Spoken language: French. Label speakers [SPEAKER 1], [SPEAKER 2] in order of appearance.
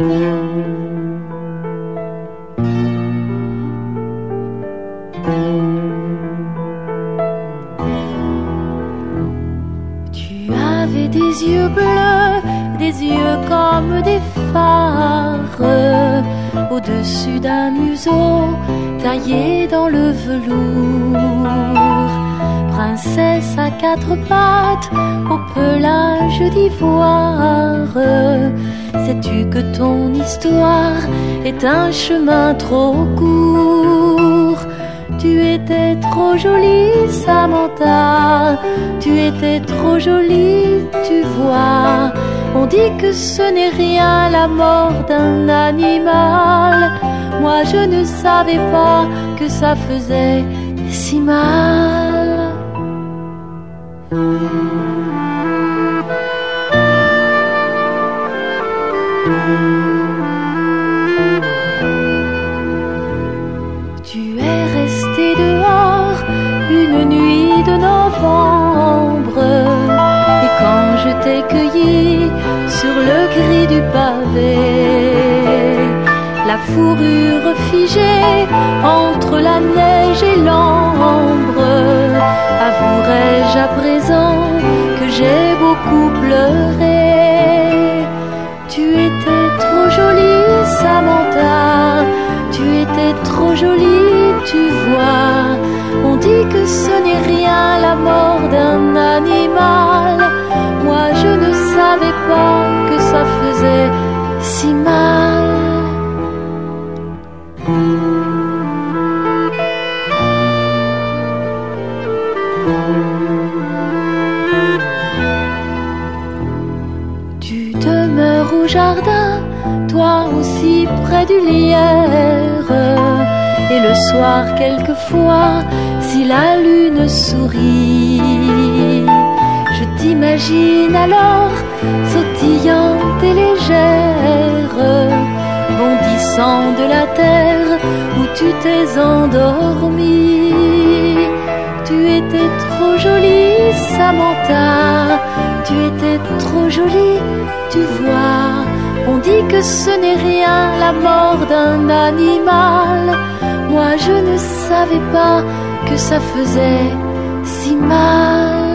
[SPEAKER 1] Tu avais des yeux bleus, des yeux comme des phares, au-dessus d'un museau taillé dans le velours. Princesse à quatre pattes, au pelage d'ivoire, sais-tu que ton histoire est un chemin trop court? Tu étais trop jolie, Samantha, tu étais trop jolie, tu vois. On dit que ce n'est rien la mort d'un animal. Moi je ne savais pas que ça faisait si mal. Tu es resté dehors une nuit de novembre, et quand je t'ai cueilli sur le gris du pavé, la fourrure figée entre la neige et l'ambre, avouerai-je à présent que j'ai beaucoup pleuré. Tu étais trop jolie, Samantha, tu étais trop jolie, tu vois. On dit que ce n'est rien la mort d'un animal. Moi je ne savais pas que ça faisait si mal. Tu demeures au jardin, toi aussi près du lierre, et le soir quelquefois, si la lune sourit, je t'imagine alors sautillante et légère, bondissant de la terre où tu t'es endormi. Tu étais trop jolie, Samantha, tu étais trop jolie, tu vois. On dit que ce n'est rien la mort d'un animal. Moi je ne savais pas que ça faisait si mal.